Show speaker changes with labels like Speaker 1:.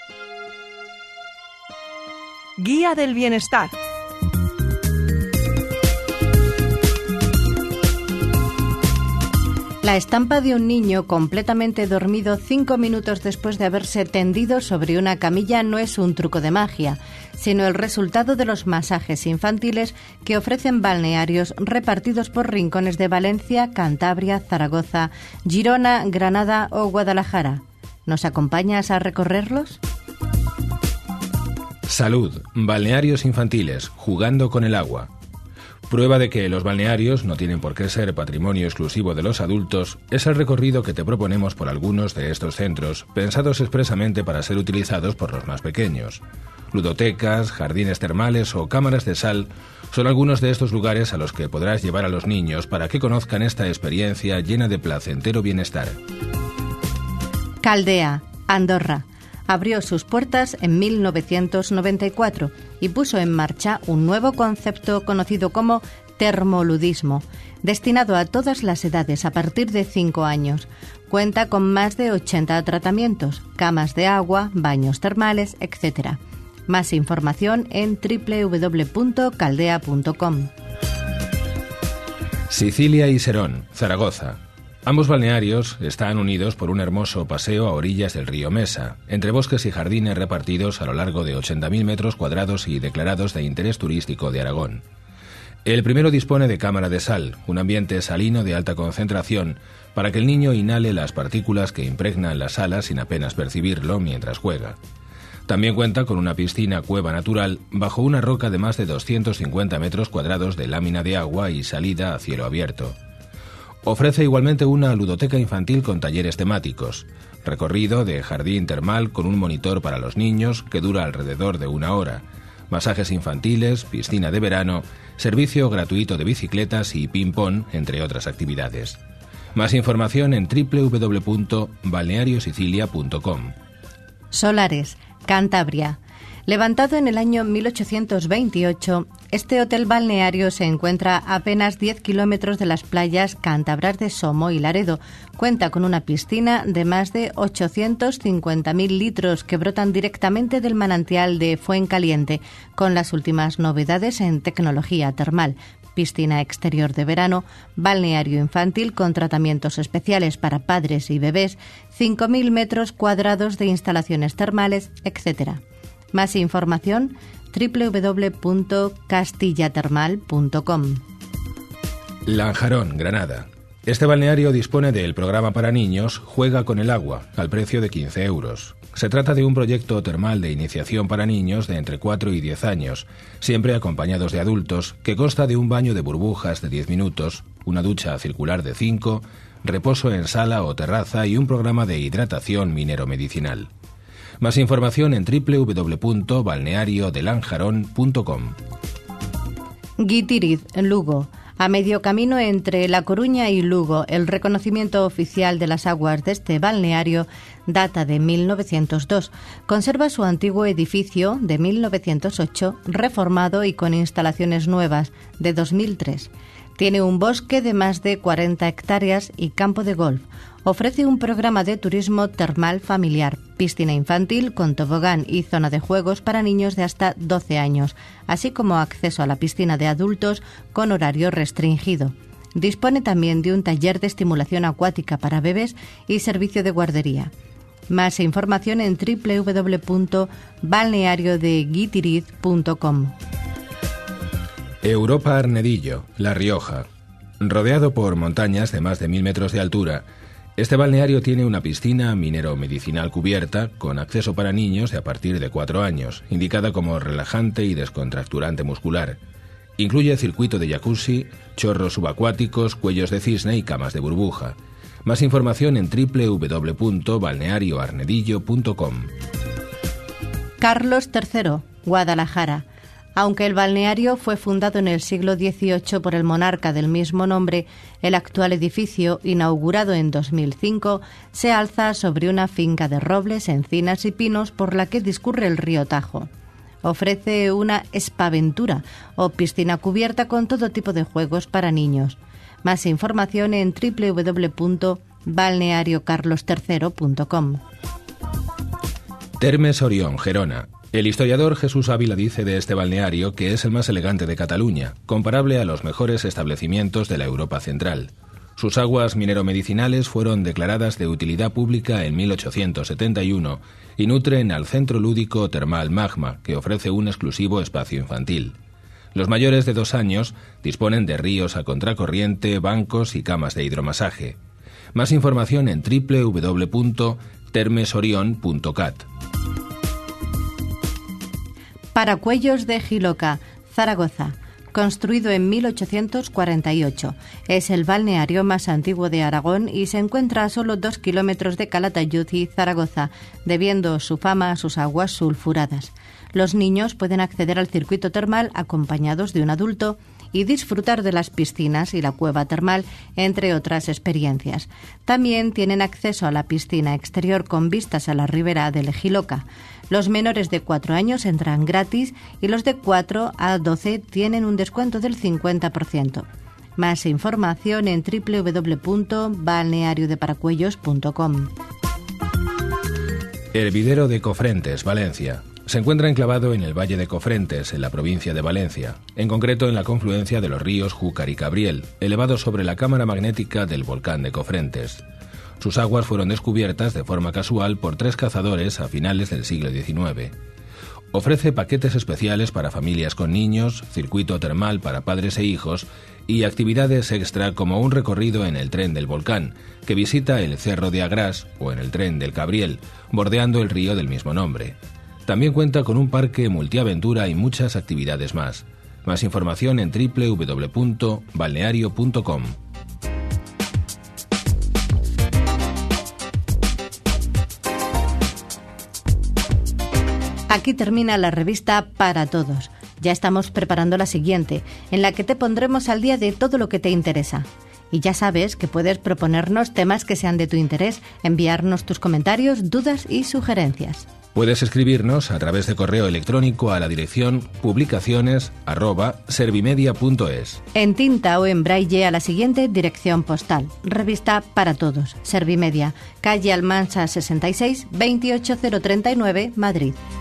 Speaker 1: Guía del bienestar.
Speaker 2: La estampa de un niño completamente dormido 5 minutos después de haberse tendido sobre una camilla no es un truco de magia, sino el resultado de los masajes infantiles que ofrecen balnearios repartidos por rincones de Valencia, Cantabria, Zaragoza, Girona, Granada o Guadalajara. ¿Nos acompañas a recorrerlos?
Speaker 3: Salud, balnearios infantiles, jugando con el agua. Prueba de que los balnearios no tienen por qué ser patrimonio exclusivo de los adultos es el recorrido que te proponemos por algunos de estos centros, pensados expresamente para ser utilizados por los más pequeños. Ludotecas, jardines termales o cámaras de sal son algunos de estos lugares a los que podrás llevar a los niños para que conozcan esta experiencia llena de placentero bienestar.
Speaker 2: Caldea, Andorra. Abrió sus puertas en 1994 y puso en marcha un nuevo concepto conocido como termoludismo, destinado a todas las edades a partir de 5 años. Cuenta con más de 80 tratamientos, camas de agua, baños termales, etc. Más información en www.caldea.com.
Speaker 3: Sicilia y Serón, Zaragoza. Ambos balnearios están unidos por un hermoso paseo a orillas del río Mesa, entre bosques y jardines repartidos a lo largo de 80.000 metros cuadrados y declarados de interés turístico de Aragón. El primero dispone de cámara de sal, un ambiente salino de alta concentración, para que el niño inhale las partículas que impregnan las alas sin apenas percibirlo mientras juega. También cuenta con una piscina cueva natural bajo una roca de más de 250 metros cuadrados de lámina de agua y salida a cielo abierto. Ofrece igualmente una ludoteca infantil con talleres temáticos, recorrido de jardín termal con un monitor para los niños que dura alrededor de 1 hora, masajes infantiles, piscina de verano, servicio gratuito de bicicletas y ping-pong, entre otras actividades. Más información en www.balneariosicilia.com.
Speaker 2: Solares, Cantabria. Levantado en el año 1828, este hotel balneario se encuentra a apenas 10 kilómetros de las playas cántabras de Somo y Laredo. Cuenta con una piscina de más de 850.000 litros que brotan directamente del manantial de Fuencaliente, con las últimas novedades en tecnología termal. Piscina exterior de verano, balneario infantil con tratamientos especiales para padres y bebés, 5.000 metros cuadrados de instalaciones termales, etc. Más información www.castillatermal.com.
Speaker 3: Lanjarón, Granada. Este balneario dispone del programa para niños Juega con el agua, al precio de 15 euros. Se trata de un proyecto termal de iniciación para niños de entre 4 y 10 años, siempre acompañados de adultos, que consta de un baño de burbujas de 10 minutos, una ducha circular de 5, reposo en sala o terraza y un programa de hidratación minero-medicinal. Más información en www.balneariodelanjarón.com.
Speaker 2: Guitiriz, Lugo. A medio camino entre La Coruña y Lugo, el reconocimiento oficial de las aguas de este balneario data de 1902. Conserva su antiguo edificio de 1908, reformado y con instalaciones nuevas de 2003. Tiene un bosque de más de 40 hectáreas y campo de golf. Ofrece un programa de turismo termal familiar, piscina infantil con tobogán y zona de juegos para niños de hasta 12 años, así como acceso a la piscina de adultos con horario restringido. Dispone también de un taller de estimulación acuática para bebés y servicio de guardería. Más información en www.balneariodeguitiriz.com.
Speaker 3: Europa Arnedillo, La Rioja. Rodeado por montañas de más de 1.000 metros de altura, este balneario tiene una piscina minero-medicinal cubierta con acceso para niños de a partir de 4 años, indicada como relajante y descontracturante muscular. Incluye circuito de jacuzzi, chorros subacuáticos, cuellos de cisne y camas de burbuja. Más información en www.balnearioarnedillo.com.
Speaker 2: Carlos III, Guadalajara. Aunque el balneario fue fundado en el siglo XVIII por el monarca del mismo nombre, el actual edificio, inaugurado en 2005, se alza sobre una finca de robles, encinas y pinos por la que discurre el río Tajo. Ofrece una espaventura o piscina cubierta con todo tipo de juegos para niños. Más información en www.balneariocarlostercero.com.
Speaker 3: Termes Orión, Gerona. El historiador Jesús Ávila dice de este balneario que es el más elegante de Cataluña, comparable a los mejores establecimientos de la Europa central. Sus aguas mineromedicinales fueron declaradas de utilidad pública en 1871 y nutren al centro lúdico termal Magma, que ofrece un exclusivo espacio infantil. Los mayores de 2 años disponen de ríos a contracorriente, bancos y camas de hidromasaje. Más información en www.termesorion.cat.
Speaker 2: Paracuellos de Jiloca, Zaragoza. Construido en 1848. Es el balneario más antiguo de Aragón y se encuentra a solo 2 kilómetros de Calatayud y Zaragoza, debiendo su fama a sus aguas sulfuradas. Los niños pueden acceder al circuito termal acompañados de un adulto y disfrutar de las piscinas y la cueva termal, entre otras experiencias. También tienen acceso a la piscina exterior con vistas a la ribera del Jiloca. Los menores de 4 años entran gratis y los de 4 a 12 tienen un descuento del 50%. Más información en www.balneariodeparacuellos.com.
Speaker 3: Hervidero de Cofrentes, Valencia. Se encuentra enclavado en el Valle de Cofrentes, en la provincia de Valencia, en concreto en la confluencia de los ríos Júcar y Cabriel, elevado sobre la cámara magnética del volcán de Cofrentes. Sus aguas fueron descubiertas de forma casual por 3 cazadores a finales del siglo XIX. Ofrece paquetes especiales para familias con niños, circuito termal para padres e hijos y actividades extra como un recorrido en el tren del volcán, que visita el Cerro de Agrás, o en el tren del Cabriel, bordeando el río del mismo nombre. También cuenta con un parque multiaventura y muchas actividades más. Más información en www.balneario.com.
Speaker 2: Aquí termina la revista Para Todos. Ya estamos preparando la siguiente, en la que te pondremos al día de todo lo que te interesa. Y ya sabes que puedes proponernos temas que sean de tu interés, enviarnos tus comentarios, dudas y sugerencias.
Speaker 3: Puedes escribirnos a través de correo electrónico a la dirección publicaciones@servimedia.es.
Speaker 2: En tinta o en braille a la siguiente dirección postal. Revista Para Todos, Servimedia, calle Almansa 66, 28039, Madrid.